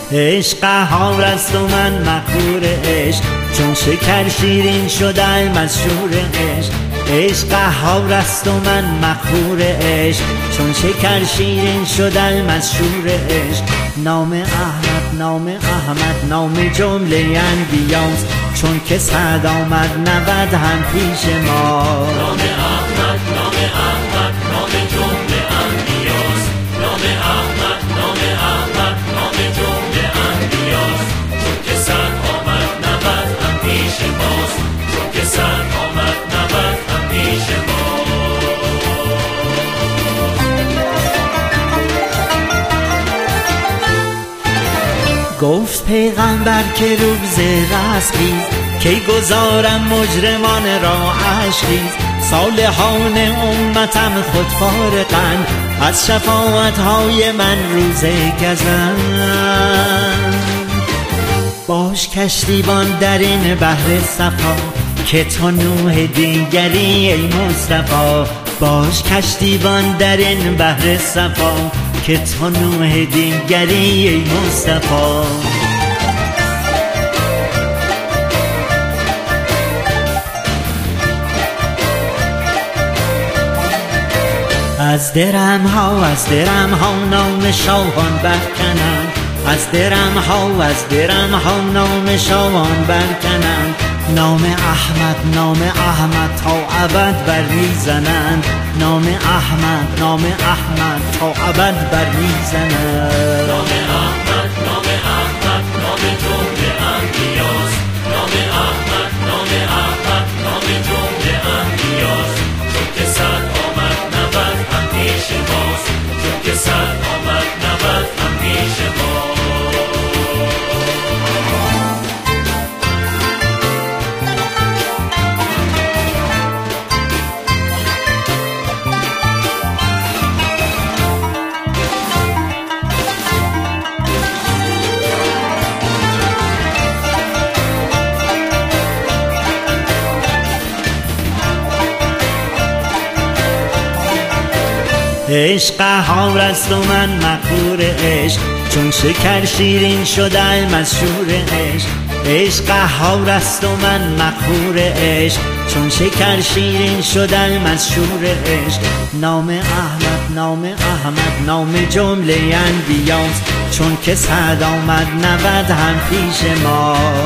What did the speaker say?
عشق قهار است و من مغرور عشق، چون شکر شیرین شدم مشهور عشق. عشق قهار است و من مغرور عشق، چون شکر شیرین شدم مشهور عشق. نام احمد نام احمد نام جمله انبیاست، چون که سعد آمد نود هم پیش ما. نام احمد نام احمد نام جمله انبیاست، نام احمد نام احمد نام جمله انبیاست، چون که سعد آمد نود هم پیش ماست، چون که سعد آمد نود هم پیش ما. گفت پیغمبر که روز رستخیز، کی گذارم مجرمان را اشکیز. صالحان امتم خود فارغند، از شفاعتهای من روز گزند. باش کشتیبان در این بحر صفا، که تو نوح دیگری ای مصطفی. باش کشتیبان در این بحر صفا، که تو نوح دیگری ای مصطفی. از درم ها نام شاهان برکنم، از درم ها نام شاهان برکنم. نام احمد تا ابد بر میزنند، نام احمد تا ابد بر میزنند. نام احمد نام احمد نام جمله انبیاست، نام احمد نام احمد نام جمله انبیاست، چون که سعد آمد نود هم پیش ماست، چون که سعد آمد نود هم پیش ما. عشق قهار است و من مغرور عشق، چون شکر شیرین شدم مشهور عشق. عشق قهار است و من مغرور عشق، چون شکر شیرین شدم مشهور عشق. نام احمد نام جمله انبیاست، چون که سعد آمد نود هم پیش ما.